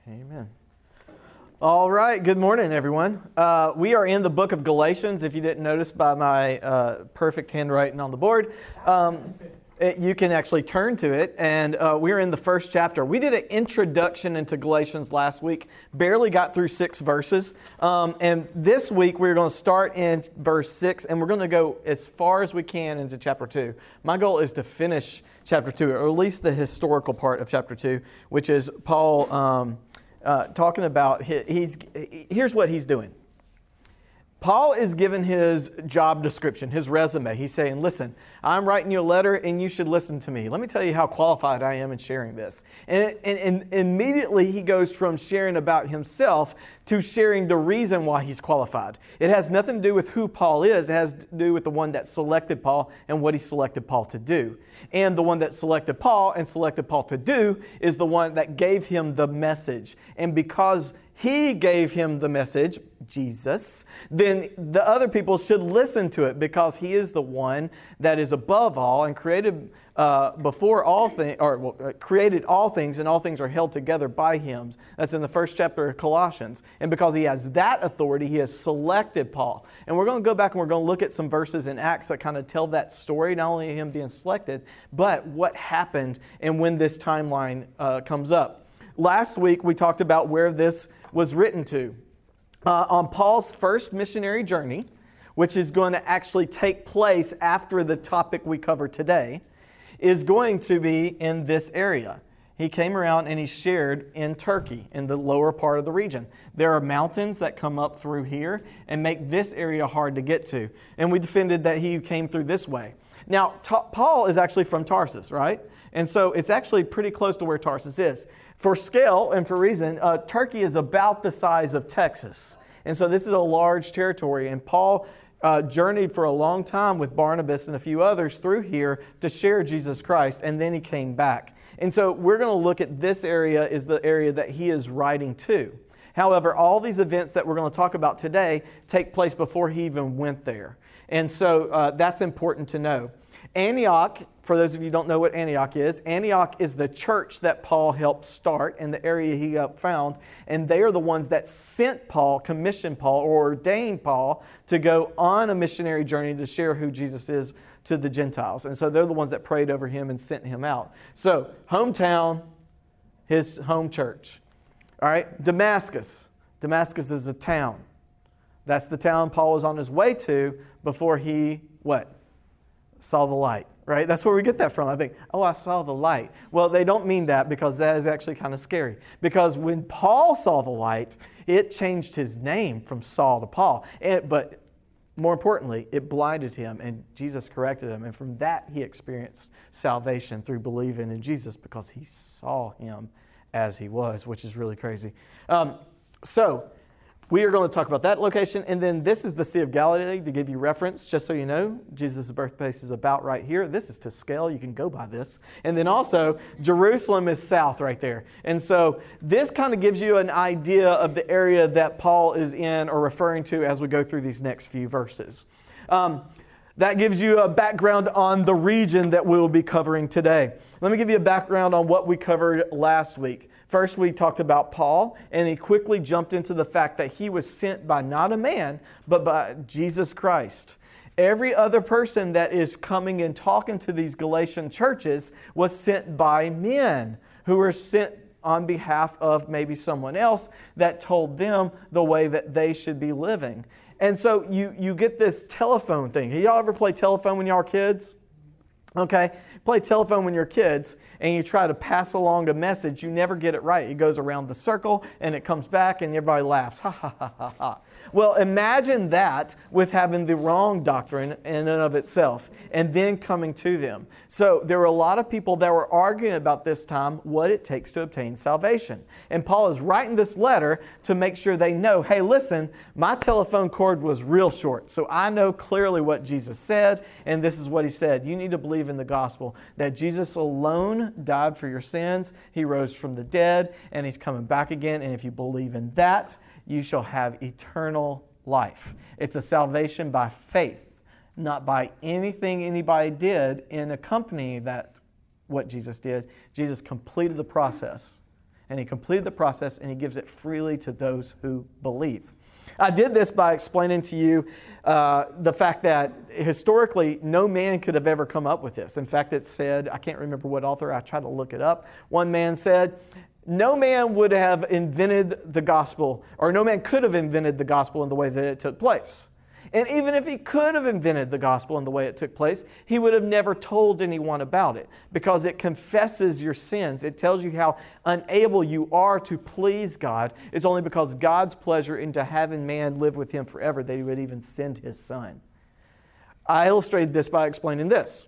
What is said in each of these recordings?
Amen. All right, good morning, everyone. We are in the book of Galatians, if you didn't notice by my perfect handwriting on the board. You can actually turn to it, and we're in the first chapter. We did an introduction into Galatians last week, barely got through 6 verses. And this week we're going to start in verse 6, and we're going to go as far as we can into chapter 2. My goal is to finish chapter 2, or at least the historical part of chapter 2, which is Paul talking about, here's what he's doing. Paul is given his job description, his resume. He's saying, listen, I'm writing you a letter and you should listen to me. Let me tell you how qualified I am in sharing this. And immediately he goes from sharing about himself to sharing the reason why he's qualified. It has nothing to do with who Paul is. It has to do with the one that selected Paul and what he selected Paul to do. And the one that selected Paul and selected Paul to do is the one that gave him the message. And because he gave him the message, Jesus, then the other people should listen to it because he is the one that is above all and created before all things, created all things, and all things are held together by him. That's in the first chapter of Colossians. And because he has that authority, he has selected Paul. And we're going to go back and we're going to look at some verses in Acts that kind of tell that story, not only him being selected, but what happened and when this timeline comes up. Last week we talked about where this was written to. On Paul's first missionary journey, which is going to actually take place after the topic we cover today, is going to be in this area. He came around and he shared in Turkey, in the lower part of the region. There are mountains that come up through here and make this area hard to get to. And we defended that he came through this way. Now, Paul is actually from Tarsus, right? And so it's actually pretty close to where Tarsus is. For scale and for reason, Turkey is about the size of Texas. And so this is a large territory. And Paul journeyed for a long time with Barnabas and a few others through here to share Jesus Christ. And then he came back. And so we're going to look at this area is the area that he is writing to. However, all these events that we're going to talk about today take place before he even went there. And so that's important to know. Antioch, for those of you who don't know what Antioch is the church that Paul helped start in the area he found. And they are the ones that sent Paul, commissioned Paul, or ordained Paul to go on a missionary journey to share who Jesus is to the Gentiles. And so they're the ones that prayed over him and sent him out. So, hometown, his home church. All right, Damascus. Damascus is a town. That's the town Paul was on his way to before he, what? Saw the light, right? That's where we get that from. I think, I saw the light. Well, they don't mean that because that is actually kind of scary. Because when Paul saw the light, it changed his name from Saul to Paul. But more importantly, it blinded him and Jesus corrected him. And from that, he experienced salvation through believing in Jesus because he saw him as he was, which is really crazy. So we are going to talk about that location. And then this is the Sea of Galilee to give you reference, just so you know. Jesus' birthplace is about right here. This is to scale. You can go by this. And then also, Jerusalem is south right there. And so this kind of gives you an idea of the area that Paul is in or referring to as we go through these next few verses. That gives you a background on the region that we will be covering today. Let me give you a background on what we covered last week. First, we talked about Paul, and he quickly jumped into the fact that he was sent by not a man, but by Jesus Christ. Every other person that is coming and talking to these Galatian churches was sent by men who were sent on behalf of maybe someone else that told them the way that they should be living. And so you get this telephone thing. Y'all ever play telephone when y'all were kids? Okay, play telephone when you're kids and you try to pass along a message, you never get it right. It goes around the circle and it comes back and everybody laughs. Ha, ha, ha, ha, ha. Well, imagine that with having the wrong doctrine in and of itself and then coming to them. So there were a lot of people that were arguing about this time what it takes to obtain salvation. And Paul is writing this letter to make sure they know, hey, listen, my telephone cord was real short. So I know clearly what Jesus said, and this is what he said. You need to believe in the gospel that Jesus alone died for your sins. He rose from the dead, and he's coming back again. And if you believe in that, you shall have eternal life. It's a salvation by faith, not by anything anybody did in accompanying that, what Jesus did. Jesus completed the process. And he completed the process, and he gives it freely to those who believe. I did this by explaining to you the fact that historically no man could have ever come up with this. In fact, it said, I can't remember what author, I tried to look it up. One man said, no man would have invented the gospel, or no man could have invented the gospel in the way that it took place. And even if he could have invented the gospel in the way it took place, he would have never told anyone about it, because it confesses your sins. It tells you how unable you are to please God. It's only because God's pleasure into having man live with him forever that he would even send his son. I illustrated this by explaining this.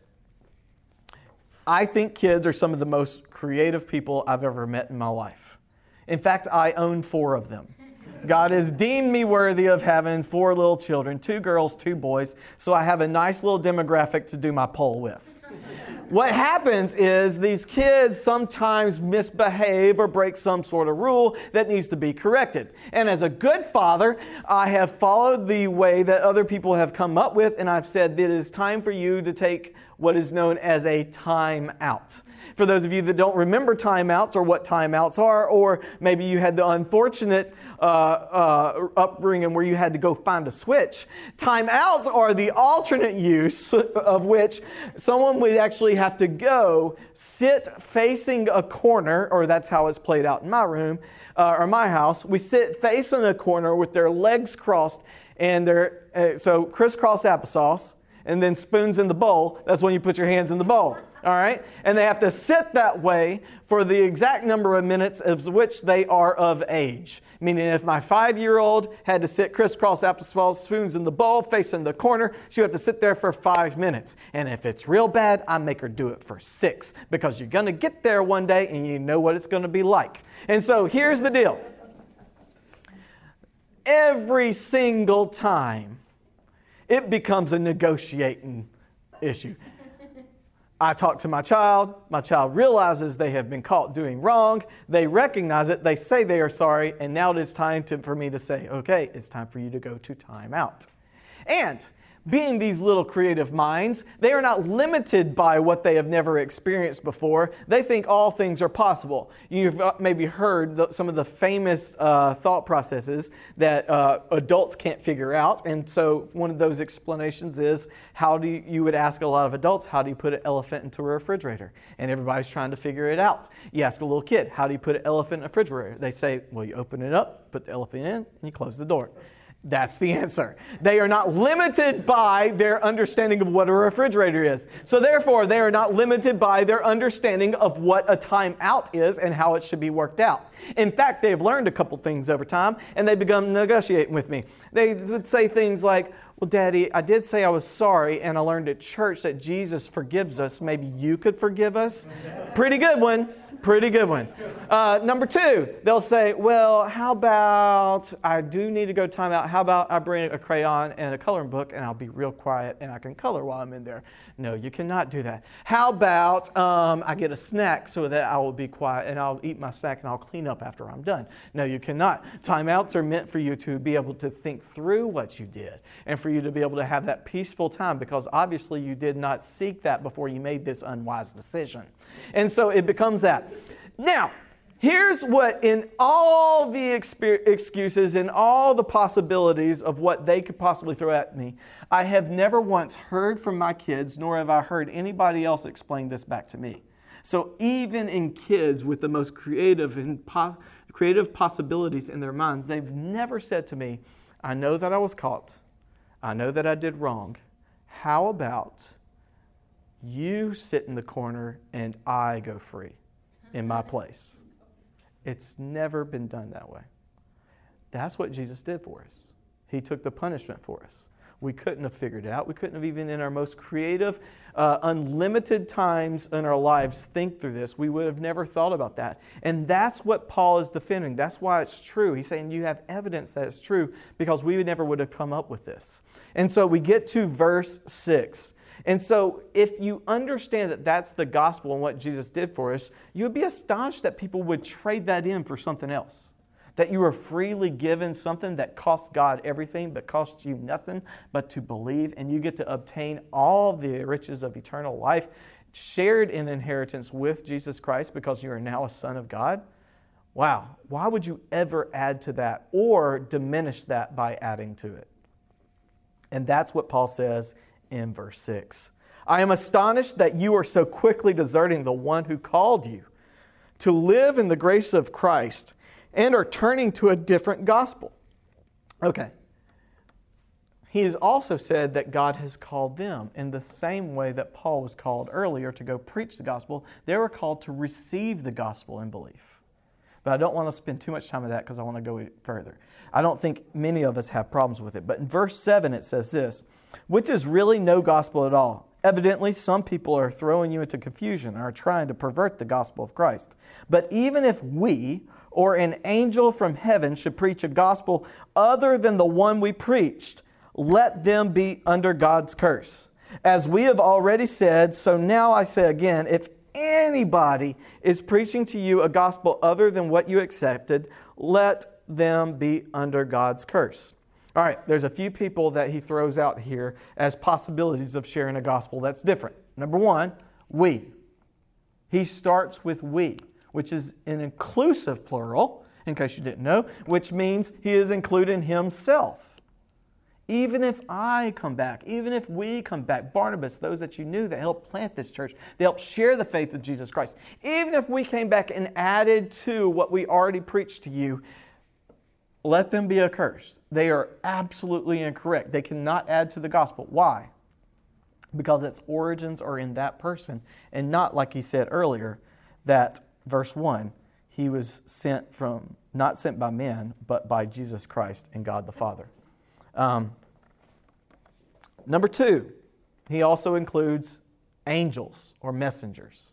I think kids are some of the most creative people I've ever met in my life. In fact, I own 4 of them. God has deemed me worthy of having 4 little children, 2 girls, 2 boys, so I have a nice little demographic to do my poll with. What happens is these kids sometimes misbehave or break some sort of rule that needs to be corrected. And as a good father, I have followed the way that other people have come up with, and I've said that it is time for you to take what is known as a time out. For those of you that don't remember timeouts or what timeouts are, or maybe you had the unfortunate upbringing where you had to go find a switch, timeouts are the alternate use of which someone would actually have to go sit facing a corner, or that's how it's played out in my room or my house. We sit facing a corner with their legs crossed, and so crisscross applesauce, and then spoons in the bowl. That's when you put your hands in the bowl. All right? And they have to sit that way for the exact number of minutes of which they are of age. Meaning if my 5-year-old had to sit crisscross applesauce, spoons in the bowl, facing the corner, she would have to sit there for 5 minutes. And if it's real bad, I make her do it for 6. Because you're going to get there one day and you know what it's going to be like. And so here's the deal. Every single time, it becomes a negotiating issue. I talk to my child realizes they have been caught doing wrong, they recognize it, they say they are sorry, and now it is time for me to say, okay, it's time for you to go to timeout. And being these little creative minds, they are not limited by what they have never experienced before. They think all things are possible. You've maybe heard some of the famous thought processes that adults can't figure out. And so one of those explanations is, you would ask a lot of adults, how do you put an elephant into a refrigerator? And everybody's trying to figure it out. You ask a little kid, how do you put an elephant in a refrigerator? They say, well, you open it up, put the elephant in, and you close the door. That's the answer. They are not limited by their understanding of what a refrigerator is. So therefore, they are not limited by their understanding of what a timeout is and how it should be worked out. In fact, they've learned a couple things over time, and they've begun negotiating with me. They would say things like, well, Daddy, I did say I was sorry, and I learned at church that Jesus forgives us. Maybe you could forgive us? Pretty good one. Pretty good one. Number 2, they'll say, well, how about I do need to go time out. How about I bring a crayon and a coloring book and I'll be real quiet and I can color while I'm in there? No, you cannot do that. How about I get a snack so that I will be quiet and I'll eat my snack and I'll clean up after I'm done? No, you cannot. Timeouts are meant for you to be able to think through what you did and for you to be able to have that peaceful time, because obviously you did not seek that before you made this unwise decision. And so it becomes that. Now, here's what, in all the excuses and all the possibilities of what they could possibly throw at me, I have never once heard from my kids, nor have I heard anybody else explain this back to me. So even in kids with the most creative possibilities in their minds, they've never said to me, I know that I was caught. I know that I did wrong. How about you sit in the corner and I go free in my place? It's never been done that way. That's what Jesus did for us. He took the punishment for us. We couldn't have figured it out. We couldn't have even in our most creative, unlimited times in our lives think through this. We would have never thought about that. And that's what Paul is defending. That's why it's true. He's saying you have evidence that it's true, because we never would have come up with this. And so we get to verse 6. And so if you understand that that's the gospel and what Jesus did for us, you would be astonished that people would trade that in for something else. That you are freely given something that costs God everything but costs you nothing but to believe, and you get to obtain all the riches of eternal life, shared in inheritance with Jesus Christ because you are now a son of God. Wow, why would you ever add to that or diminish that by adding to it? And that's what Paul says in verse 6. I am astonished that you are so quickly deserting the one who called you to live in the grace of Christ and are turning to a different gospel. Okay. He has also said that God has called them in the same way that Paul was called earlier to go preach the gospel. They were called to receive the gospel in belief. But I don't want to spend too much time with that because I want to go further. I don't think many of us have problems with it. But in verse 7 it says this, which is really no gospel at all. Evidently, some people are throwing you into confusion and are trying to pervert the gospel of Christ. But even if we or an angel from heaven should preach a gospel other than the one we preached, let them be under God's curse. As we have already said, so now I say again, if anybody is preaching to you a gospel other than what you accepted, let them be under God's curse. All right, there's a few people that he throws out here as possibilities of sharing a gospel that's different. Number one, we. He starts with we, which is an inclusive plural, in case you didn't know, which means he is including himself. Even if I come back, even if we come back, Barnabas, those that you knew that helped plant this church, they helped share the faith of Jesus Christ. Even if we came back and added to what we already preached to you, let them be accursed. They are absolutely incorrect. They cannot add to the gospel. Why? Because its origins are in that person and not, like he said earlier, that verse 1, he was not sent by men, but by Jesus Christ and God the Father. Number 2, he also includes angels or messengers.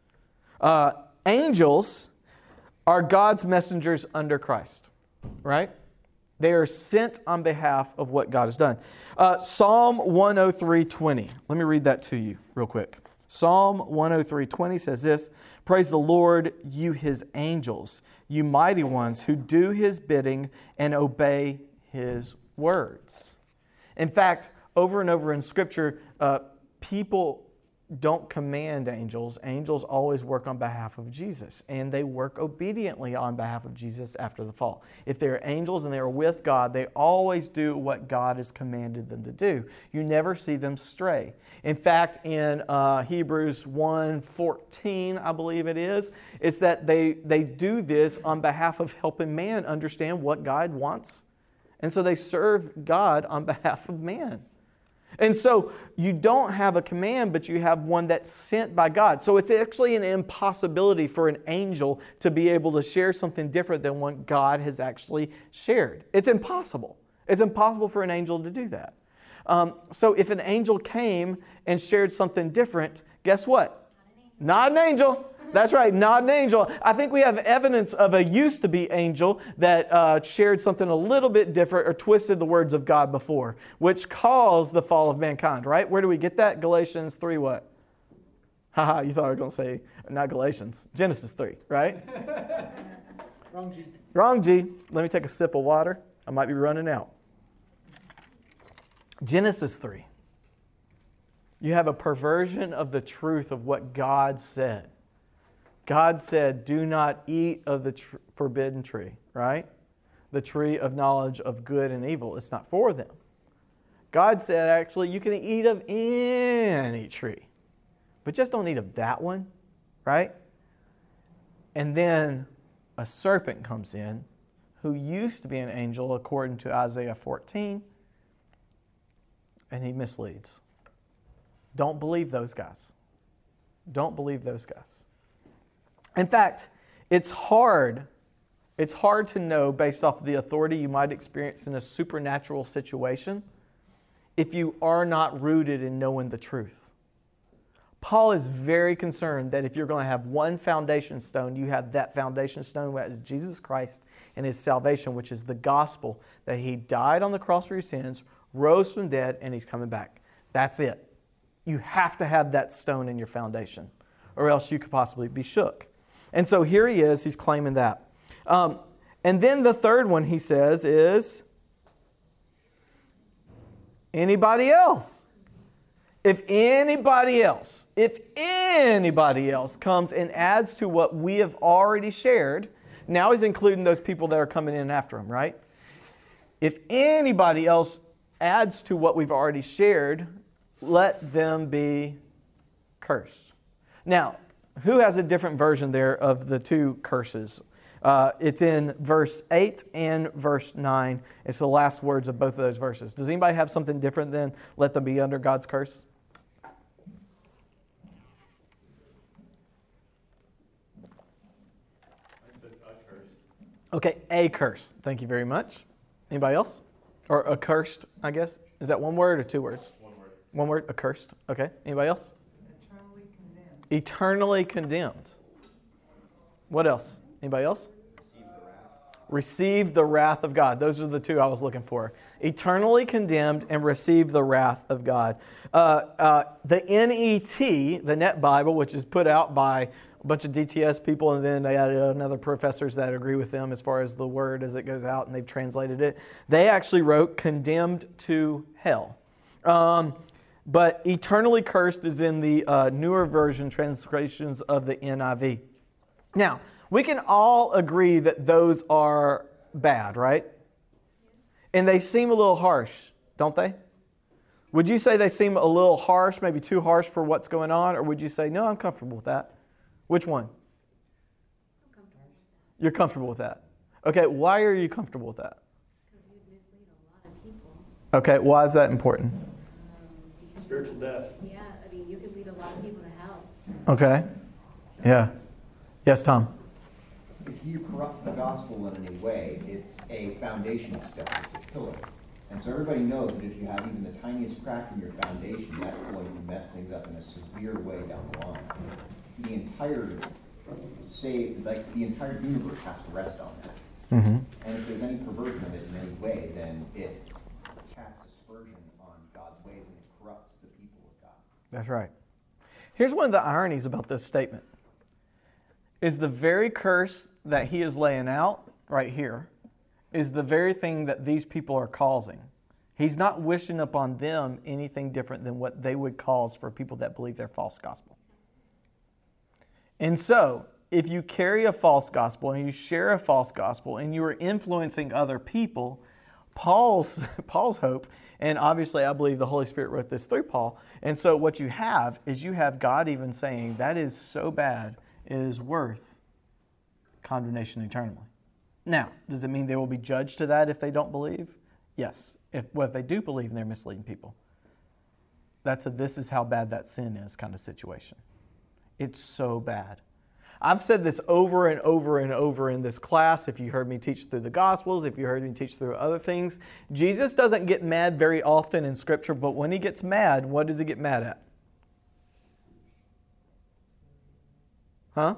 Angels are God's messengers under Christ, right? They are sent on behalf of what God has done. Psalm 103:20. Let me read that to you real quick. Psalm 103:20 says this, praise the Lord, you his angels, you mighty ones who do his bidding and obey his words. In fact, over and over in Scripture, people don't command angels. Angels always work on behalf of Jesus, and they work obediently on behalf of Jesus after the fall. If they're angels and they're with God, they always do what God has commanded them to do. You never see them stray. In fact, in Hebrews 1:14, I believe it is, it's that they do this on behalf of helping man understand what God wants. And so they serve God on behalf of man. And so you don't have a command, but you have one that's sent by God. So it's actually an impossibility for an angel to be able to share something different than what God has actually shared. It's impossible. It's impossible for an angel to do that. So if an angel came and shared something different, guess what? Not an angel. That's right, not an angel. I think we have evidence of a used to be angel that shared something a little bit different or twisted the words of God before, which caused the fall of mankind, right? Where do we get that? Galatians 3 what? Haha, you thought I was going to say, not Galatians, Genesis 3, right? Wrong G. Wrong G. Let me take a sip of water. I might be running out. Genesis 3. You have a perversion of the truth of what God said. God said, do not eat of the forbidden tree, right? The tree of knowledge of good and evil. It's not for them. God said, actually, you can eat of any tree, but just don't eat of that one, right? And then a serpent comes in who used to be an angel according to Isaiah 14, and he misleads. Don't believe those guys. Don't believe those guys. In fact, it's hard to know based off of the authority you might experience in a supernatural situation if you are not rooted in knowing the truth. Paul is very concerned that if you're going to have one foundation stone, you have that foundation stone, that is Jesus Christ and his salvation, which is the gospel, that he died on the cross for your sins, rose from the dead, and he's coming back. That's it. You have to have that stone in your foundation, or else you could possibly be shook. And so here he is, he's claiming that. And then the third one he says is, anybody else. If anybody else comes and adds to what we have already shared, now he's including those people that are coming in after him, right? If anybody else adds to what we've already shared, let them be cursed. Now, who has a different version there of the two curses? It's in verse 8 and verse 9. It's the last words of both of those verses. Does anybody have something different than let them be under God's curse? Okay, a curse. Thank you very much. Anybody else? Or accursed, I guess. Is that one word or two words? One word. One word, accursed. Okay, anybody else? Eternally condemned. Eternally condemned. What else? Anybody else? Receive the wrath of God. Those are the two I was looking for. Eternally condemned and receive the wrath of God. The NET, the Net Bible, which is put out by a bunch of DTS people, and then they added another professors that agree with them as far as the word as it goes out, and they've translated it. They actually wrote condemned to hell. But eternally cursed is in the newer version translations of the NIV. Now, we can all agree that those are bad, right? And they seem a little harsh, don't they? Would you say they seem a little harsh, maybe too harsh for what's going on? Or would you say, no, I'm comfortable with that? Which one? I'm comfortable. You're comfortable with that. Okay, why are you comfortable with that? Because you mislead a lot of people. Okay, why is that important? Spiritual death. Yeah, I mean, you can lead a lot of people to hell. Okay. Yeah. Yes, Tom? If you corrupt the gospel in any way, it's a foundation stone, it's a pillar. And so everybody knows that if you have even the tiniest crack in your foundation, that's going to mess things up in a severe way down the line. The entire universe has to rest on that. Mm-hmm. And if there's any perversion of it in any way, then it casts aspersion on God's ways and it corrupts the people of God. That's right. Here's one of the ironies about this statement. Is the very curse that he is laying out right here is the very thing that these people are causing. He's not wishing upon them anything different than what they would cause for people that believe their false gospel. And so, if you carry a false gospel and you share a false gospel and you are influencing other people, Paul's hope, and obviously I believe the Holy Spirit wrote this through Paul, and so what you have is you have God even saying that is so bad, it is worth condemnation eternally. Now, does it mean they will be judged to that if they don't believe? Yes. If they do believe and they're misleading people. That's a this is how bad that sin is kind of situation. It's so bad. I've said this over and over and over in this class. If you heard me teach through the Gospels, if you heard me teach through other things, Jesus doesn't get mad very often in Scripture, but when he gets mad, what does he get mad at? Huh?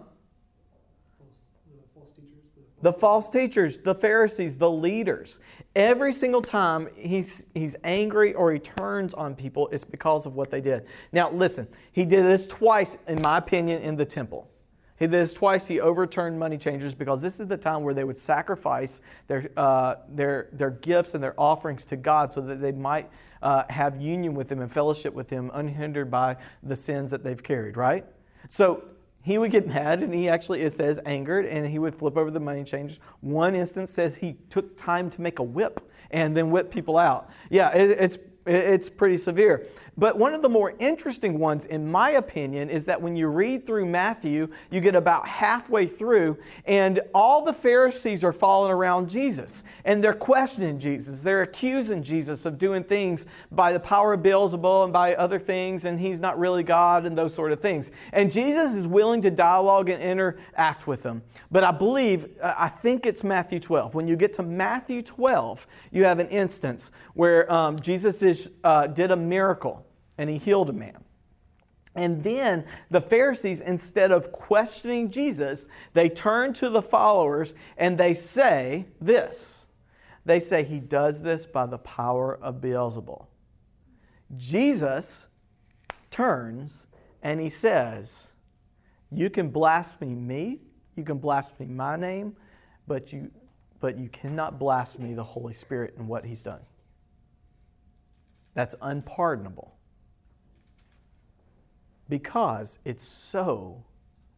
The false teachers, the Pharisees, the leaders. Every single time he's angry or he turns on people, it's because of what they did. Now, listen, he did this twice, in my opinion, in the temple. He did this twice. He overturned money changers because this is the time where they would sacrifice their gifts and their offerings to God so that they might have union with Him and fellowship with Him unhindered by the sins that they've carried, right? So he would get mad, and he actually, it says, angered, and he would flip over the money changers. One instance says he took time to make a whip and then whip people out. Yeah, it's pretty severe. But one of the more interesting ones, in my opinion, is that when you read through Matthew, you get about halfway through, and all the Pharisees are following around Jesus. And they're questioning Jesus. They're accusing Jesus of doing things by the power of Beelzebul and by other things, and He's not really God and those sort of things. And Jesus is willing to dialogue and interact with them. But I think it's Matthew 12. When you get to Matthew 12, you have an instance where Jesus did a miracle. And he healed a man. And then the Pharisees, instead of questioning Jesus, they turn to the followers and they say this. They say he does this by the power of Beelzebul. Jesus turns and he says, you can blaspheme me, you can blaspheme my name, but you cannot blaspheme the Holy Spirit and what He's done. That's unpardonable. Because it's so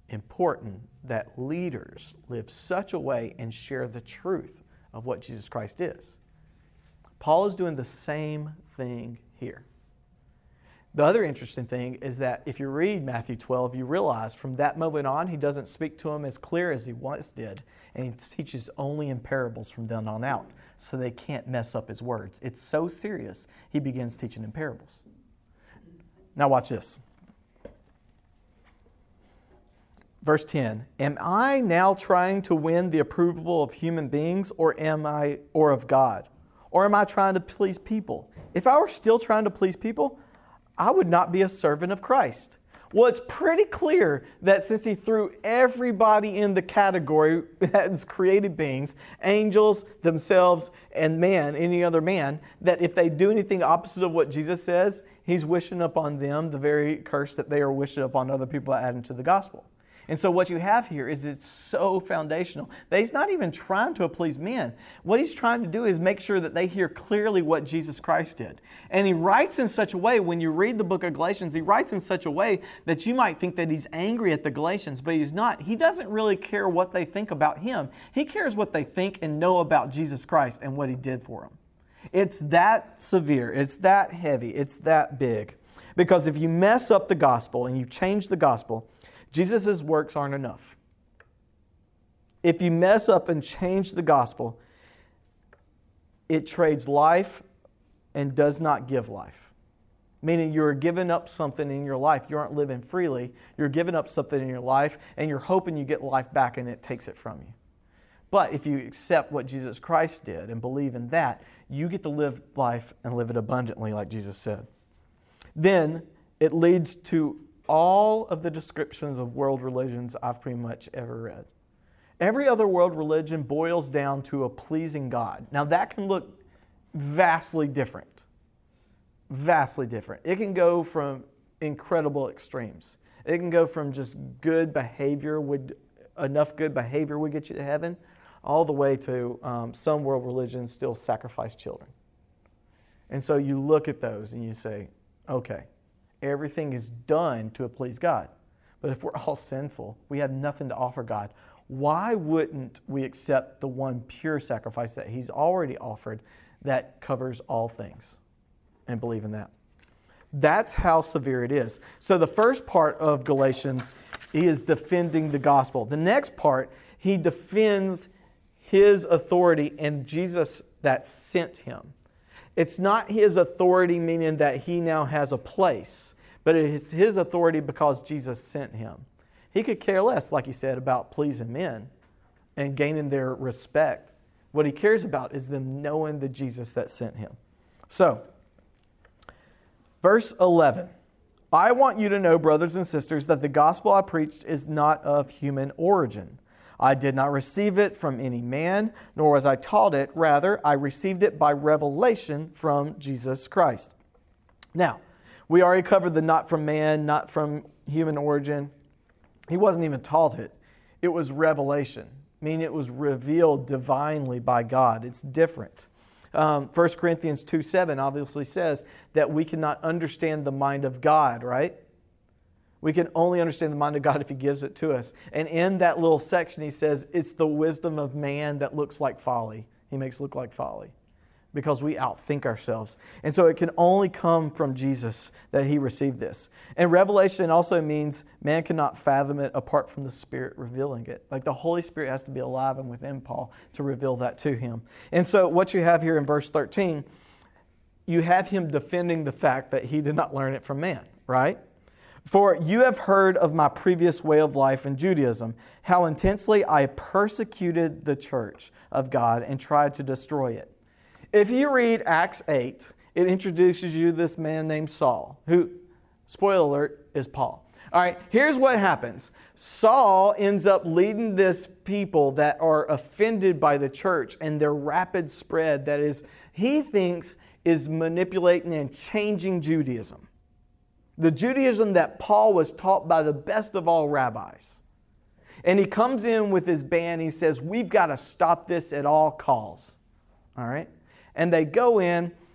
important that leaders live such a way and share the truth of what Jesus Christ is. Paul is doing the same thing here. The other interesting thing is that if you read Matthew 12, you realize from that moment on, he doesn't speak to them as clear as he once did, and he teaches only in parables from then on out, so they can't mess up his words. It's so serious, he begins teaching in parables. Now watch this. Verse 10, am I now trying to win the approval of human beings or of God? Or am I trying to please people? If I were still trying to please people, I would not be a servant of Christ. Well, it's pretty clear that since he threw everybody in the category as created beings, angels themselves and man, any other man, that if they do anything opposite of what Jesus says, he's wishing upon them the very curse that they are wishing upon other people adding to the gospel. And so what you have here is it's so foundational that he's not even trying to please men. What he's trying to do is make sure that they hear clearly what Jesus Christ did. And he writes in such a way, when you read the book of Galatians, he writes in such a way that you might think that he's angry at the Galatians, but he's not. He doesn't really care what they think about him. He cares what they think and know about Jesus Christ and what he did for them. It's that severe. It's that heavy. It's that big. Because if you mess up the gospel and you change the gospel, Jesus' works aren't enough. If you mess up and change the gospel, it trades life and does not give life. Meaning you're giving up something in your life. You aren't living freely. You're giving up something in your life and you're hoping you get life back and it takes it from you. But if you accept what Jesus Christ did and believe in that, you get to live life and live it abundantly like Jesus said. Then it leads to all of the descriptions of world religions I've pretty much ever read. Every other world religion boils down to a pleasing God. Now that can look vastly different. Vastly different. It can go from incredible extremes. It can go from just good behavior, enough good behavior would get you to heaven, all the way to some world religions still sacrifice children. And so you look at those and you say, okay, everything is done to please God. But if we're all sinful, we have nothing to offer God. Why wouldn't we accept the one pure sacrifice that He's already offered that covers all things and believe in that? That's how severe it is. So the first part of Galatians, he is defending the gospel. The next part, he defends His authority and Jesus that sent Him. It's not His authority meaning that He now has a place, but it is His authority because Jesus sent Him. He could care less, like he said, about pleasing men and gaining their respect. What he cares about is them knowing the Jesus that sent Him. So, verse 11. I want you to know, brothers and sisters, that the gospel I preached is not of human origin. I did not receive it from any man, nor was I taught it. Rather, I received it by revelation from Jesus Christ. Now, we already covered the not from man, not from human origin. He wasn't even taught it. It was revelation, meaning it was revealed divinely by God. It's different. 1 Corinthians 2:7 obviously says that we cannot understand the mind of God, right? We can only understand the mind of God if He gives it to us. And in that little section, he says, it's the wisdom of man that looks like folly. He makes it look like folly because we outthink ourselves. And so it can only come from Jesus that He received this. And revelation also means man cannot fathom it apart from the Spirit revealing it. Like the Holy Spirit has to be alive and within Paul to reveal that to him. And so what you have here in verse 13, you have him defending the fact that he did not learn it from man, right? For you have heard of my previous way of life in Judaism, how intensely I persecuted the church of God and tried to destroy it. If you read Acts 8, it introduces you to this man named Saul, who, spoiler alert, is Paul. All right, here's what happens. Saul ends up leading this people that are offended by the church and their rapid spread that is, he thinks, is manipulating and changing Judaism. The Judaism that Paul was taught by the best of all rabbis. And he comes in with his band. He says, we've got to stop this at all costs. All right? And they go in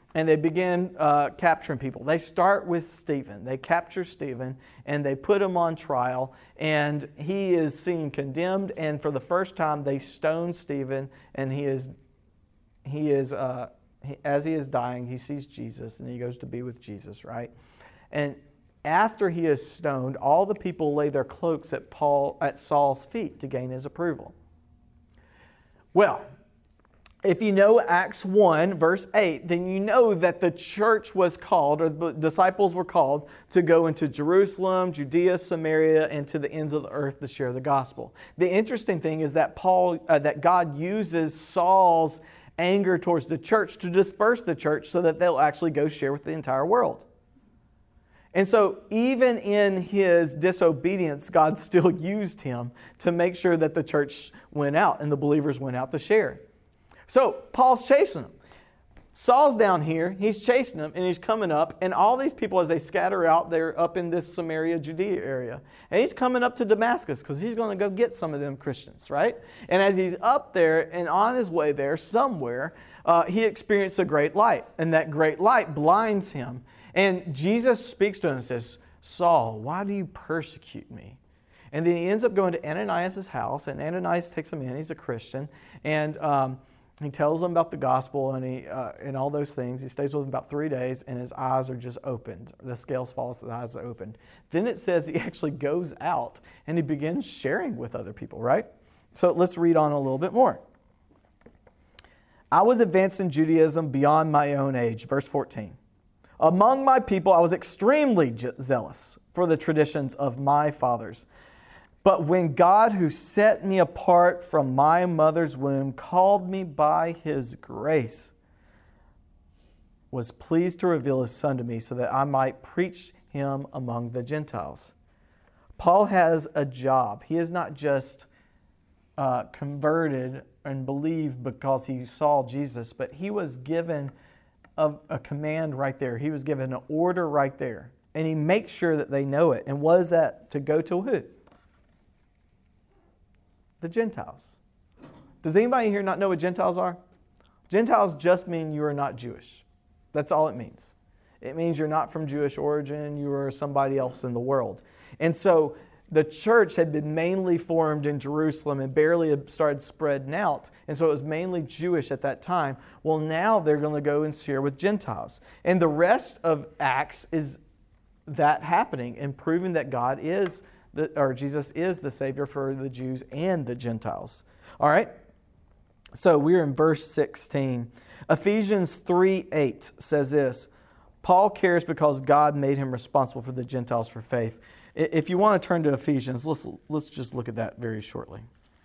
and they begin capturing people. They start with Stephen. They capture Stephen, and they put him on trial, and he is seen condemned, and for the first time they stone Stephen, and as he is dying, he sees Jesus, and he goes to be with Jesus, right? And after he is stoned, all the people lay their cloaks at Saul's feet to gain his approval. Well, if you know Acts 1, verse 8, then you know that the church was called, or the disciples were called, to go into Jerusalem, Judea, Samaria, and to the ends of the earth to share the gospel. The interesting thing is that that God uses Saul's anger towards the church to disperse the church so that they'll actually go share with the entire world. And so even in his disobedience, God still used him to make sure that the church went out and the believers went out to share. So Paul's chasing them. Saul's down here, he's chasing them, and he's coming up, and all these people, as they scatter out, they're up in this Samaria, Judea area. And he's coming up to Damascus because he's going to go get some of them Christians, right? And as he's up there and on his way there somewhere, he experienced a great light, and that great light blinds him. And Jesus speaks to him and says, Saul, why do you persecute me? And then he ends up going to Ananias' house, and Ananias takes him in. He's a Christian, and he tells him about the gospel and all those things. He stays with him about 3 days, and his eyes are just opened. The scales fall, his eyes are opened. Then it says he actually goes out, and he begins sharing with other people, right? So let's read on a little bit more. I was advanced in Judaism beyond my own age. Verse 14. Among my people, I was extremely zealous for the traditions of my fathers. But when God, who set me apart from my mother's womb, called me by His grace, was pleased to reveal His Son to me so that I might preach Him among the Gentiles. Paul has a job. He is not just converted and believed because he saw Jesus, but he was given a command right there. He was given an order right there. And he makes sure that they know it. And what is that? To go to who? The Gentiles. Does anybody here not know what Gentiles are? Gentiles just mean you are not Jewish. That's all it means. It means you're not from Jewish origin. You are somebody else in the world. And so the church had been mainly formed in Jerusalem and barely had started spreading out. And so it was mainly Jewish at that time. Well, now they're going to go and share with Gentiles. And the rest of Acts is that happening and proving that Jesus is the Savior for the Jews and the Gentiles. All right? So we're in verse 16. Ephesians 3:8 says this, Paul cares because God made him responsible for the Gentiles for faith. If you want to turn to Ephesians, let's just look at that very shortly.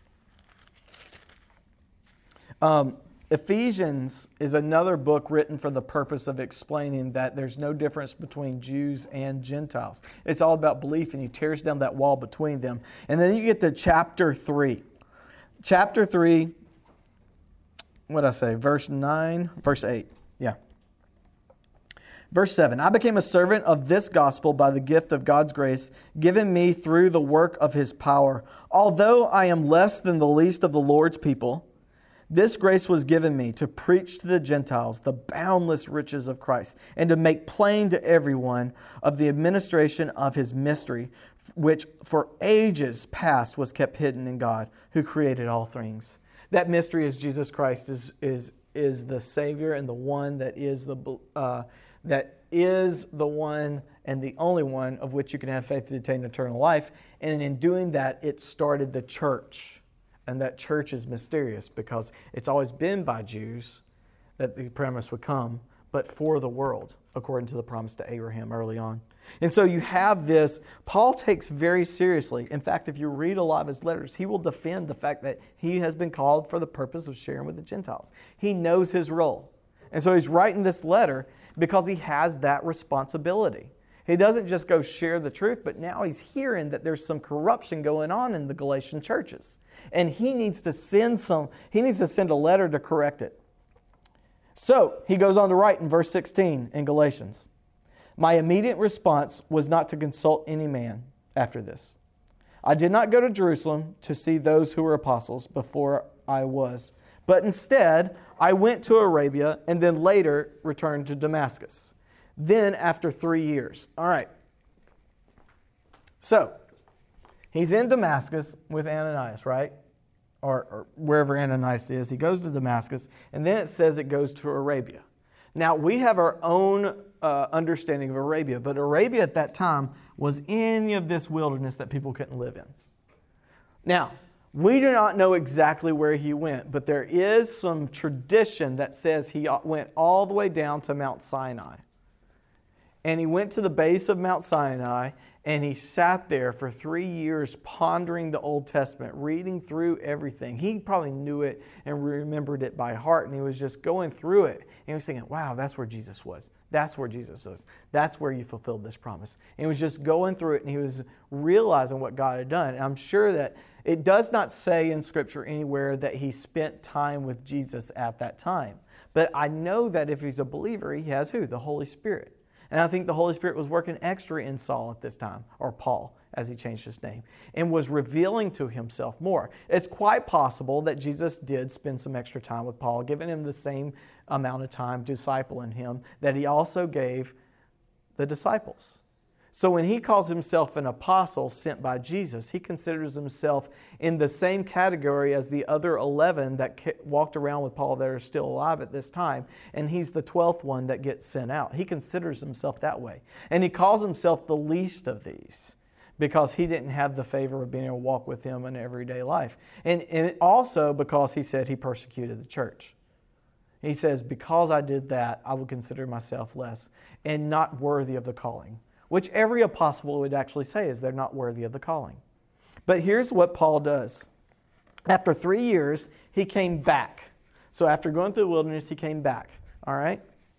Ephesians is another book written for the purpose of explaining that there's no difference between Jews and Gentiles. It's all about belief, and he tears down that wall between them. And then you get to chapter 3. Chapter 3, what did I say? Verse 8. Yeah. Verse 7, I became a servant of this gospel by the gift of God's grace given me through the work of His power. Although I am less than the least of the Lord's people, this grace was given me to preach to the Gentiles the boundless riches of Christ and to make plain to everyone of the administration of His mystery, which for ages past was kept hidden in God, who created all things. That mystery is Jesus Christ is the Savior and the one that is the one and the only one of which you can have faith to attain eternal life. And in doing that, it started the church. And that church is mysterious because it's always been by Jews that the promise would come, but for the world, according to the promise to Abraham early on. And so you have this, Paul takes very seriously. In fact, if you read a lot of his letters, he will defend the fact that he has been called for the purpose of sharing with the Gentiles. He knows his role. And so he's writing this letter because he has that responsibility. He doesn't just go share the truth, but now he's hearing that there's some corruption going on in the Galatian churches. And he needs to send a letter to correct it. So he goes on to write in verse 16 in Galatians, my immediate response was not to consult any man after this. I did not go to Jerusalem to see those who were apostles before I was, But instead, I went to Arabia and then later returned to Damascus. Then after 3 years. All right. So, he's in Damascus with Ananias, right? Or wherever Ananias is. He goes to Damascus, and then it says it goes to Arabia. Now, we have our own understanding of Arabia, but Arabia at that time was any of this wilderness that people couldn't live in. Now, we do not know exactly where he went, but there is some tradition that says he went all the way down to Mount Sinai. And he went to the base of Mount Sinai, and he sat there for 3 years pondering the Old Testament, reading through everything. He probably knew it and remembered it by heart, and he was just going through it. And he was thinking, wow, that's where Jesus was. That's where Jesus was. That's where you fulfilled this promise. And he was just going through it, and he was realizing what God had done. And I'm sure that it does not say in Scripture anywhere that he spent time with Jesus at that time. But I know that if he's a believer, he has who? The Holy Spirit. And I think the Holy Spirit was working extra in Saul at this time, or Paul, as he changed his name, and was revealing to himself more. It's quite possible that Jesus did spend some extra time with Paul, giving him the same amount of time discipling him that he also gave the disciples. So when he calls himself an apostle sent by Jesus, he considers himself in the same category as the other 11 that walked around with Paul that are still alive at this time. And he's the 12th one that gets sent out. He considers himself that way. And he calls himself the least of these because he didn't have the favor of being able to walk with him in everyday life. And also because he said he persecuted the church. He says, because I did that, I would consider myself less and not worthy of the calling. Which every apostle would actually say is they're not worthy of the calling. But here's what Paul does. After 3 years, he came back. So after going through the wilderness, he came back. All right?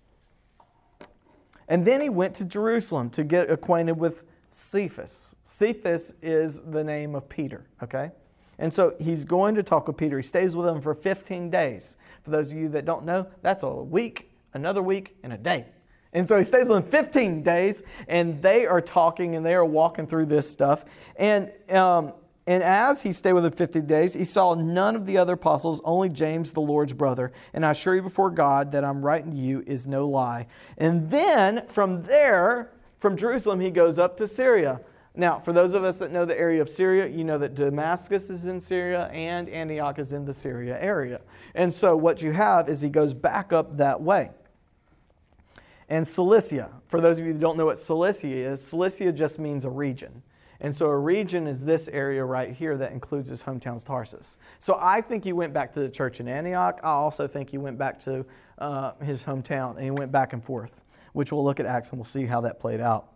And then he went to Jerusalem to get acquainted with Cephas. Cephas is the name of Peter, okay? And so he's going to talk with Peter. He stays with him for 15 days. For those of you that don't know, that's a week, another week, and a day. And so he stays with them 15 days, and they are talking and they are walking through this stuff. And as he stayed with them 50 days, he saw none of the other apostles, only James, the Lord's brother. And I assure you before God that I'm writing to you is no lie. And then from there, from Jerusalem, he goes up to Syria. Now, for those of us that know the area of Syria, you know that Damascus is in Syria and Antioch is in the Syria area. And so what you have is he goes back up that way. And Cilicia, for those of you who don't know what Cilicia just means a region. And so a region is this area right here that includes his hometown's Tarsus. So I think he went back to the church in Antioch. I also think he went back to his hometown, and he went back and forth, which we'll look at Acts and we'll see how that played out.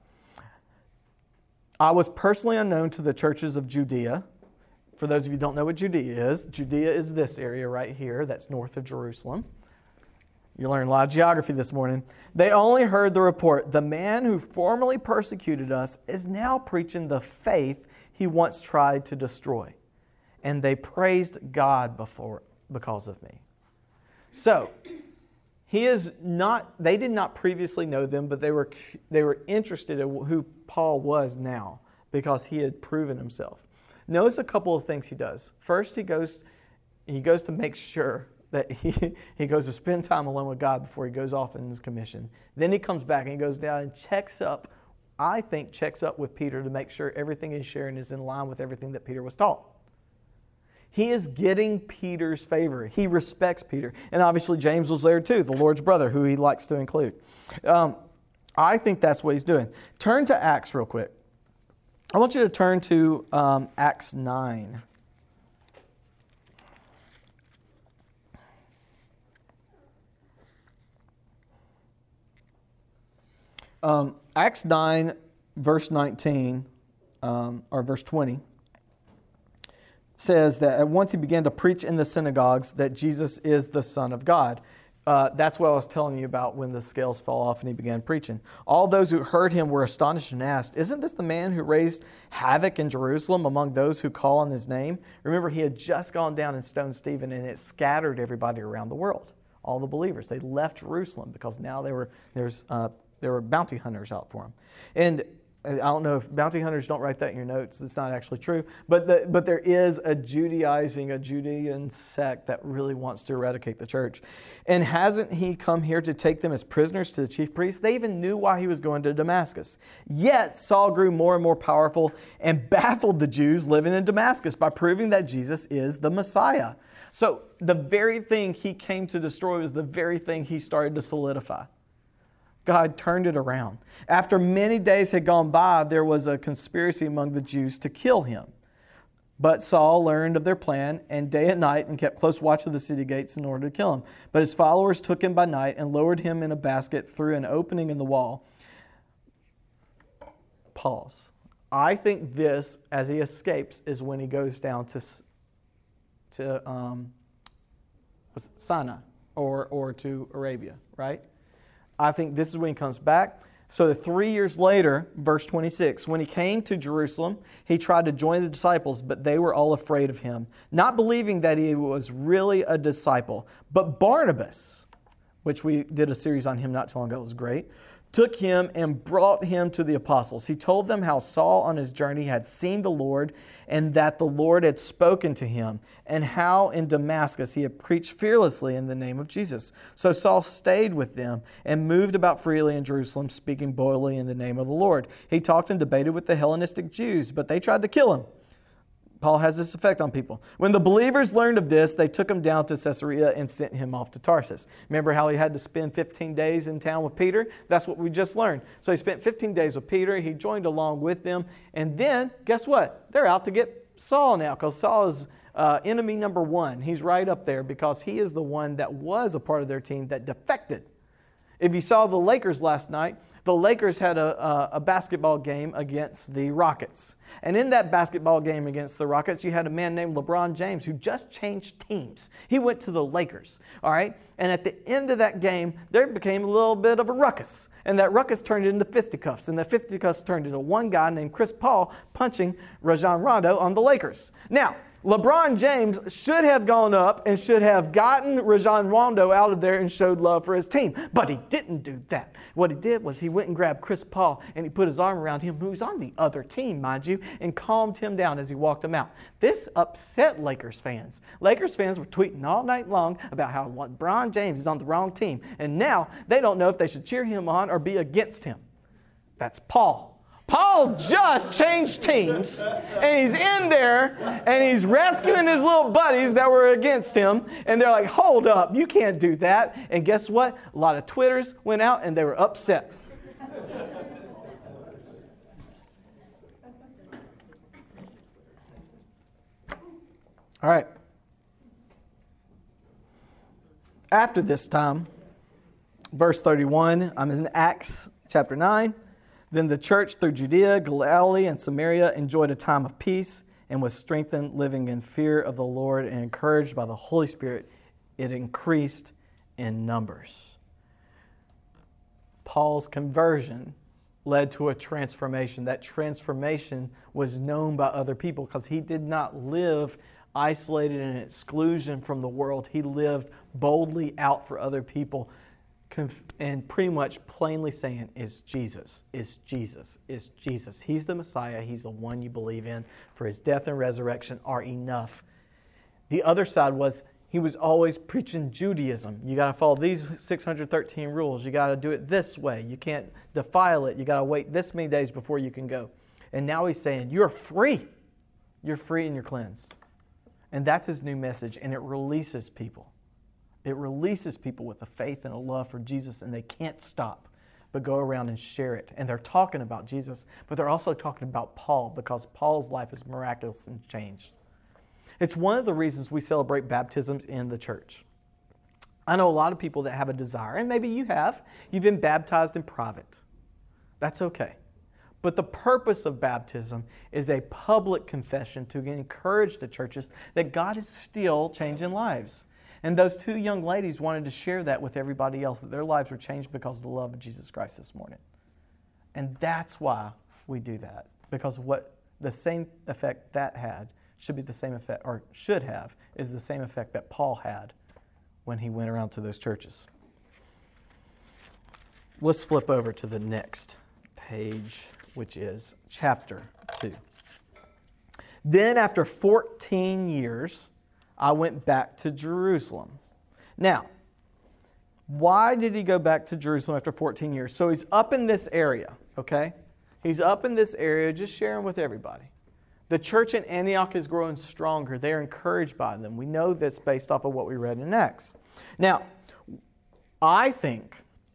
I was personally unknown to the churches of Judea. For those of you who don't know what Judea is this area right here that's north of Jerusalem. You learned a lot of geography this morning. They only heard the report. The man who formerly persecuted us is now preaching the faith he once tried to destroy. And they praised God because of me. So, they did not previously know them, but they were interested in who Paul was now because he had proven himself. Notice a couple of things he does. First, he goes to make sure that he goes to spend time alone with God before he goes off in his commission. Then he comes back and he goes down and checks up with Peter to make sure everything he's sharing is in line with everything that Peter was taught. He is getting Peter's favor. He respects Peter. And obviously James was there too, the Lord's brother, who he likes to include. I think that's what he's doing. Turn to Acts real quick. I want you to turn to Acts 9. Acts 9, verse 19, or verse 20, says that once he began to preach in the synagogues that Jesus is the Son of God. That's what I was telling you about when the scales fell off and he began preaching. All those who heard him were astonished and asked, "Isn't this the man who raised havoc in Jerusalem among those who call on his name?" Remember, he had just gone down and stoned Stephen, and it scattered everybody around the world. All the believers, they left Jerusalem because now there were bounty hunters out for him. And I don't know if bounty hunters don't write that in your notes. It's not actually true. But there is a Judean sect that really wants to eradicate the church. And hasn't he come here to take them as prisoners to the chief priests? They even knew why he was going to Damascus. Yet Saul grew more and more powerful and baffled the Jews living in Damascus by proving that Jesus is the Messiah. So the very thing he came to destroy was the very thing he started to solidify. God turned it around. After many days had gone by, there was a conspiracy among the Jews to kill him. But Saul learned of their plan and day and night and kept close watch of the city gates in order to kill him. But his followers took him by night and lowered him in a basket through an opening in the wall. Pause. I think this, as he escapes, is when he goes down to Sinai or to Arabia, right? I think this is when he comes back. So 3 years later, verse 26, when he came to Jerusalem, he tried to join the disciples, but they were all afraid of him, not believing that he was really a disciple. But Barnabas, which we did a series on him not too long ago, it was great, took him and brought him to the apostles. He told them how Saul on his journey had seen the Lord and that the Lord had spoken to him, and how in Damascus he had preached fearlessly in the name of Jesus. So Saul stayed with them and moved about freely in Jerusalem, speaking boldly in the name of the Lord. He talked and debated with the Hellenistic Jews, but they tried to kill him. Paul has this effect on people. When the believers learned of this, they took him down to Caesarea and sent him off to Tarsus. Remember how he had to spend 15 days in town with Peter? That's what we just learned. So he spent 15 days with Peter. He joined along with them. And then, guess what? They're out to get Saul now, because Saul is enemy number one. He's right up there because he is the one that was a part of their team that defected. If you saw the Lakers last night, the Lakers had a basketball game against the Rockets. And in that basketball game against the Rockets, you had a man named LeBron James who just changed teams. He went to the Lakers, all right? And at the end of that game, there became a little bit of a ruckus. And that ruckus turned into fisticuffs. And the fisticuffs turned into one guy named Chris Paul punching Rajon Rondo on the Lakers. Now, LeBron James should have gone up and should have gotten Rajon Rondo out of there and showed love for his team. But he didn't do that. What he did was he went and grabbed Chris Paul and he put his arm around him, who was on the other team, mind you, and calmed him down as he walked him out. This upset Lakers fans. Lakers fans were tweeting all night long about how LeBron James is on the wrong team. And now they don't know if they should cheer him on or be against him. That's Paul. Paul just changed teams, and he's in there, and he's rescuing his little buddies that were against him, and they're like, hold up, you can't do that. And guess what? A lot of Twitters went out, and they were upset. All right. After this time, verse 31, I'm in Acts chapter 9. Then the church through Judea, Galilee, and Samaria enjoyed a time of peace and was strengthened, living in fear of the Lord and encouraged by the Holy Spirit. It increased in numbers. Paul's conversion led to a transformation. That transformation was known by other people because he did not live isolated in exclusion from the world. He lived boldly out for other people, and pretty much plainly saying, is Jesus, is Jesus, is Jesus. He's the Messiah. He's the one you believe in. For his death and resurrection are enough. The other side was he was always preaching Judaism. You got to follow these 613 rules. You got to do it this way. You can't defile it. You got to wait this many days before you can go. And now he's saying, you're free. You're free and you're cleansed. And that's his new message, and it releases people. It releases people with a faith and a love for Jesus, and they can't stop but go around and share it. And they're talking about Jesus, but they're also talking about Paul because Paul's life is miraculous and changed. It's one of the reasons we celebrate baptisms in the church. I know a lot of people that have a desire, and maybe you have. You've been baptized in private. That's okay. But the purpose of baptism is a public confession to encourage the churches that God is still changing lives. And those two young ladies wanted to share that with everybody else, that their lives were changed because of the love of Jesus Christ this morning. And that's why we do that, because of what the same effect that had should be the same effect, or should have, is the same effect that Paul had when he went around to those churches. Let's flip over to the next page which is chapter 2. Then after 14 years, I went back to Jerusalem. Now, why did he go back to Jerusalem after 14 years? So he's up in this area, okay? He's up in this area just sharing with everybody. The church in Antioch is growing stronger. They're encouraged by them. We know this based off of what we read in Acts. Now, I think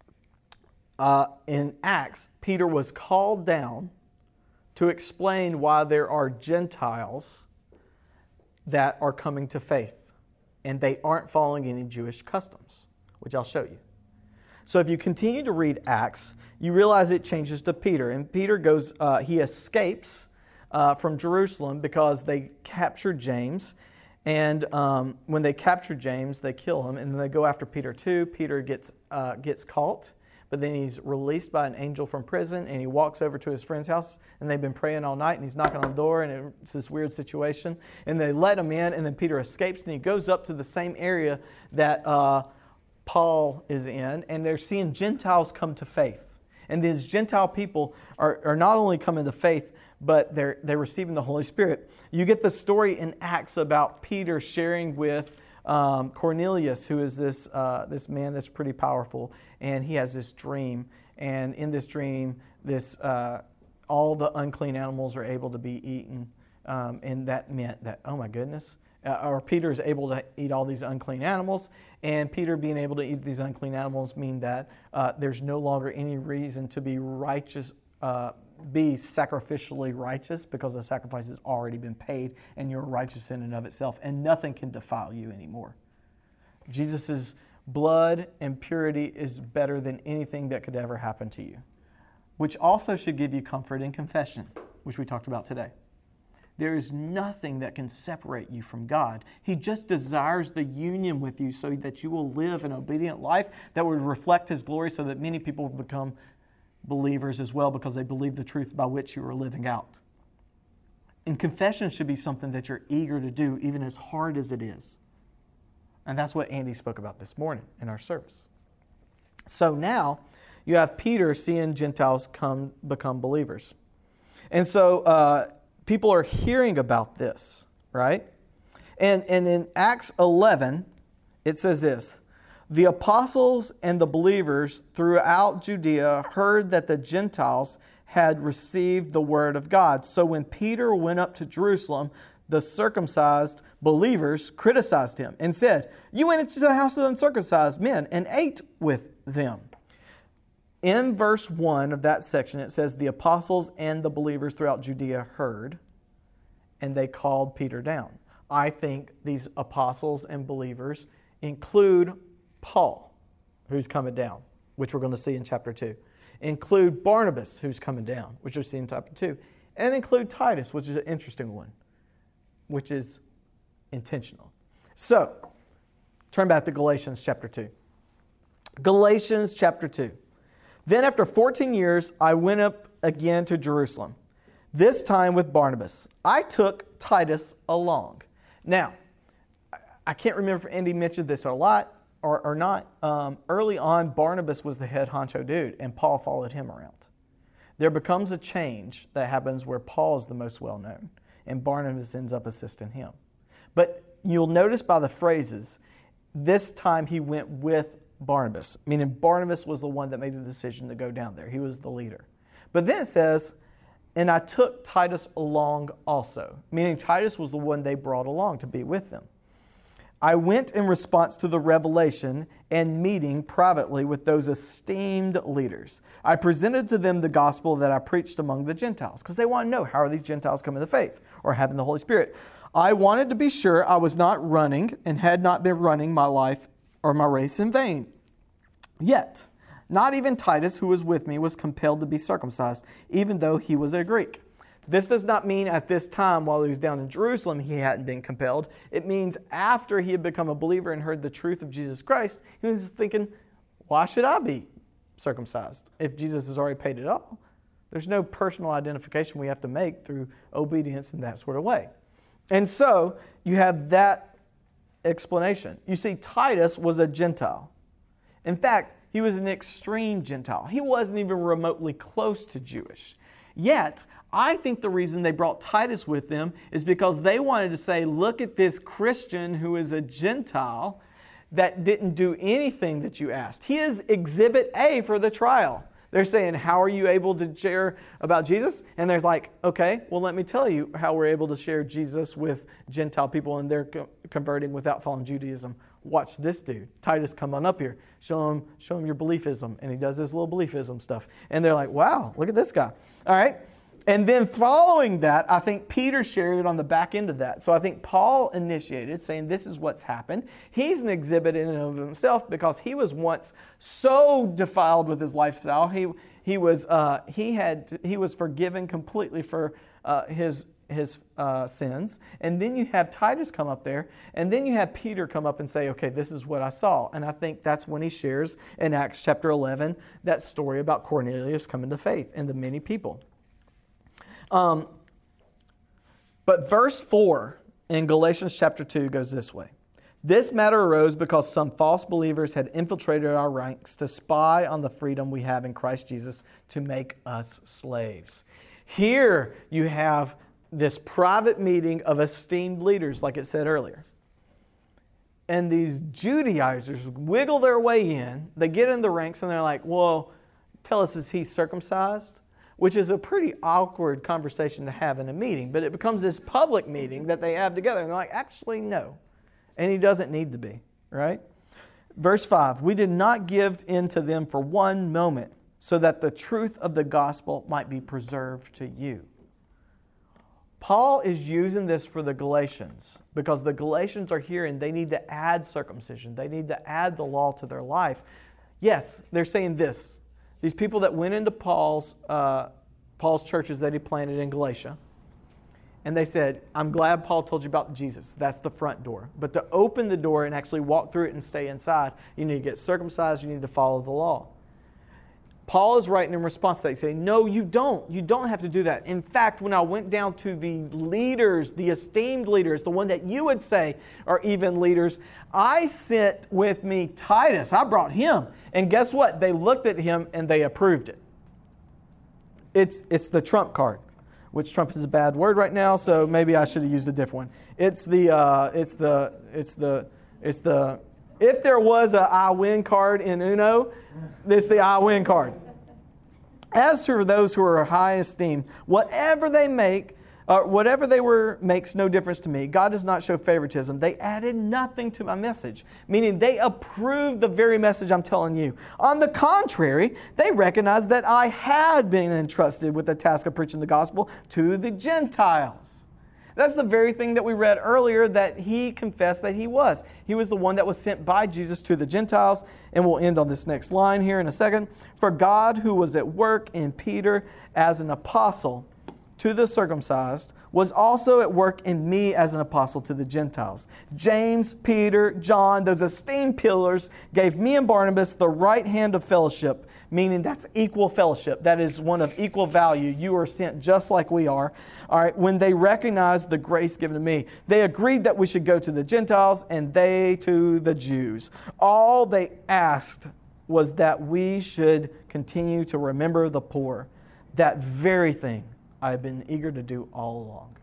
in Acts, Peter was called down to explain why there are Gentiles that are coming to faith and they aren't following any Jewish customs, which I'll show you. So if you continue to read Acts, you realize it changes to Peter. And Peter goes, he escapes from Jerusalem because they captured James. And when they capture James, they kill him. And then they go after Peter too. Peter gets caught. But then he's released by an angel from prison, and he walks over to his friend's house, and they've been praying all night, and he's knocking on the door, and it's this weird situation. And they let him in, and then Peter escapes, and he goes up to the same area that Paul is in, and they're seeing Gentiles come to faith. And these Gentile people are not only coming to faith, but they're receiving the Holy Spirit. You get the story in Acts about Peter sharing with Cornelius, who is this man that's pretty powerful, and he has this dream. And in this dream, all the unclean animals are able to be eaten, and that meant that, oh my goodness, or Peter is able to eat all these unclean animals, and Peter being able to eat these unclean animals mean that there's no longer any reason to be righteous, be sacrificially righteous, because the sacrifice has already been paid and you're righteous in and of itself, and nothing can defile you anymore. Jesus' blood and purity is better than anything that could ever happen to you, which also should give you comfort in confession, which we talked about today. There is nothing that can separate you from God. He just desires the union with you so that you will live an obedient life that would reflect His glory, so that many people will become believers as well, because they believe the truth by which you are living out. And confession should be something that you're eager to do, even as hard as it is. And that's what Andy spoke about this morning in our service. So now you have Peter seeing Gentiles become believers. And so people are hearing about this, right? And in Acts 11, it says this: the apostles and the believers throughout Judea heard that the Gentiles had received the word of God. So when Peter went up to Jerusalem, the circumcised believers criticized him and said, "You went into the house of uncircumcised men and ate with them." In verse 1 of that section, it says, the apostles and the believers throughout Judea heard, and they called Peter down. I think these apostles and believers include Paul, who's coming down, which we're going to see in chapter 2. Include Barnabas, who's coming down, which we'll see in chapter 2. And include Titus, which is an interesting one, which is intentional. So, turn back to Galatians chapter 2. Galatians chapter 2. Then after 14 years, I went up again to Jerusalem, this time with Barnabas. I took Titus along. Now, I can't remember if Andy mentioned this a lot or not. Early on, Barnabas was the head honcho dude, and Paul followed him around. There becomes a change that happens where Paul is the most well-known, and Barnabas ends up assisting him. But you'll notice by the phrases, this time he went with Barnabas, meaning Barnabas was the one that made the decision to go down there. He was the leader. But then it says, and I took Titus along also, meaning Titus was the one they brought along to be with them. I went in response to the revelation and meeting privately with those esteemed leaders. I presented to them the gospel that I preached among the Gentiles, because they want to know, how are these Gentiles coming to faith or having the Holy Spirit? I wanted to be sure I was not running and had not been running my life or my race in vain. Yet, not even Titus, who was with me, was compelled to be circumcised, even though he was a Greek. This does not mean at this time, while he was down in Jerusalem, he hadn't been compelled. It means after he had become a believer and heard the truth of Jesus Christ, he was thinking, why should I be circumcised if Jesus has already paid it all? There's no personal identification we have to make through obedience in that sort of way. And so you have that explanation. You see, Titus was a Gentile. In fact, he was an extreme Gentile. He wasn't even remotely close to Jewish. Yet, I think the reason they brought Titus with them is because they wanted to say, look at this Christian who is a Gentile that didn't do anything that you asked. He is exhibit A for the trial. They're saying, how are you able to share about Jesus? And there's like, okay, well, let me tell you how we're able to share Jesus with Gentile people and they're converting without following Judaism. Watch this dude. Titus, come on up here. Show him your beliefism. And he does this little beliefism stuff. And they're like, wow, look at this guy. All right. And then following that, I think Peter shared it on the back end of that. So I think Paul initiated saying this is what's happened. He's an exhibit in and of himself because he was once so defiled with his lifestyle. He was forgiven completely for his sins. And then you have Titus come up there, and then you have Peter come up and say, okay, this is what I saw. And I think that's when he shares in Acts chapter 11 that story about Cornelius coming to faith and the many people. But verse 4 in Galatians chapter 2 goes this way. This matter arose because some false believers had infiltrated our ranks to spy on the freedom we have in Christ Jesus to make us slaves. Here you have this private meeting of esteemed leaders, like it said earlier. And these Judaizers wiggle their way in. They get in the ranks and they're like, well, tell us, is he circumcised? Which is a pretty awkward conversation to have in a meeting. But it becomes this public meeting that they have together. And they're like, actually, no. And he doesn't need to be, right? Verse 5, we did not give in to them for one moment so that the truth of the gospel might be preserved to you. Paul is using this for the Galatians because the Galatians are here and they need to add circumcision. They need to add the law to their life. Yes, they're saying this. These people that went into Paul's churches that he planted in Galatia, and they said, I'm glad Paul told you about Jesus. That's the front door. But to open the door and actually walk through it and stay inside, you need to get circumcised, you need to follow the law. Paul is writing in response to that. He's saying, no, you don't. You don't have to do that. In fact, when I went down to the leaders, the esteemed leaders, the one that you would say are even leaders, I sent with me Titus. I brought him. And guess what? They looked at him and they approved it. It's the trump card, which Trump is a bad word right now, so maybe I should have used a different one. If there was a I win card in Uno, it's the I win card. As for those who are high esteem, whatever they makes no difference to me. God does not show favoritism. They added nothing to my message, meaning they approved the very message I'm telling you. On the contrary, they recognized that I had been entrusted with the task of preaching the gospel to the Gentiles. That's the very thing that we read earlier that he confessed that he was. He was the one that was sent by Jesus to the Gentiles. And we'll end on this next line here in a second. For God, who was at work in Peter as an apostle to the circumcised, was also at work in me as an apostle to the Gentiles. James, Peter, John, those esteemed pillars, gave me and Barnabas the right hand of fellowship, meaning that's equal fellowship. That is one of equal value. You are sent just like we are. All right, when they recognized the grace given to me, they agreed that we should go to the Gentiles and they to the Jews. All they asked was that we should continue to remember the poor. That very thing I've been eager to do all along.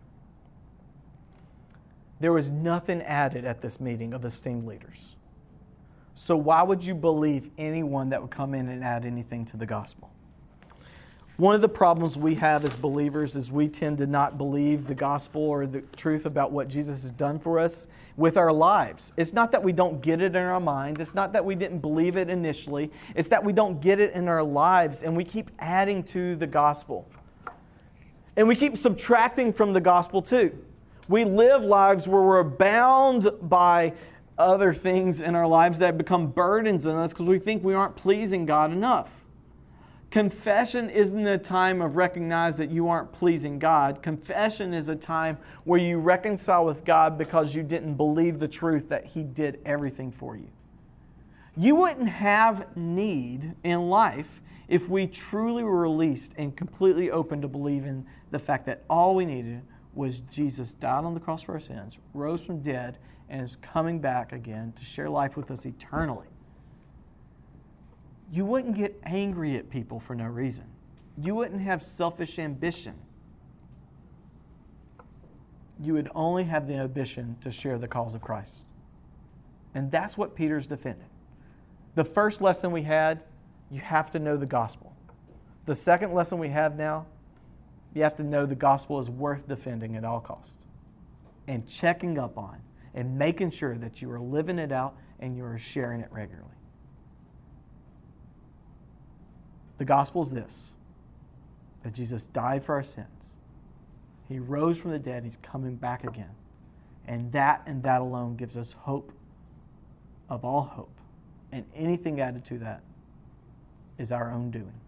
There was nothing added at this meeting of esteemed leaders. So why would you believe anyone that would come in and add anything to the gospel? One of the problems we have as believers is we tend to not believe the gospel or the truth about what Jesus has done for us with our lives. It's not that we don't get it in our minds. It's not that we didn't believe it initially. It's that we don't get it in our lives and we keep adding to the gospel. And we keep subtracting from the gospel too. We live lives where we're bound by other things in our lives that become burdens on us because we think we aren't pleasing God enough. Confession isn't a time of recognize that you aren't pleasing God. Confession is a time where you reconcile with God because you didn't believe the truth that He did everything for you. You wouldn't have need in life if we truly were released and completely open to believing the fact that all we needed was Jesus died on the cross for our sins, rose from dead, and is coming back again to share life with us eternally. You wouldn't get angry at people for no reason. You wouldn't have selfish ambition. You would only have the ambition to share the cause of Christ. And that's what Peter's defending. The first lesson we had, you have to know the gospel. The second lesson we have now, you have to know the gospel is worth defending at all costs and checking up on and making sure that you are living it out and you are sharing it regularly. The gospel is this, that Jesus died for our sins. He rose from the dead. He's coming back again. And that alone gives us hope of all hope. And anything added to that is our own doing.